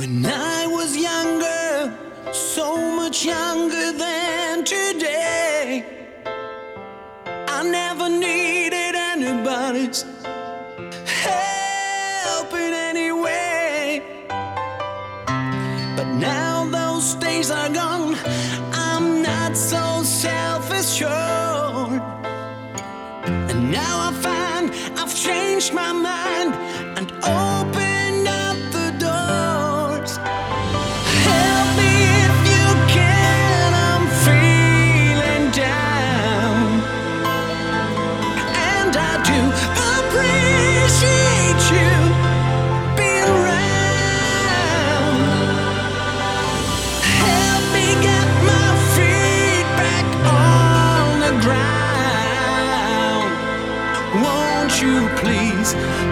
When I was younger, so much younger than today, I never needed anybody's help in any way. But now those days are gone, I'm not so self-assured. And now I find I've changed my mind and opened up the doors. Help me if you can, I'm feeling down. And I do appreciate you being around. Help me get my feet back on the ground. Won't you please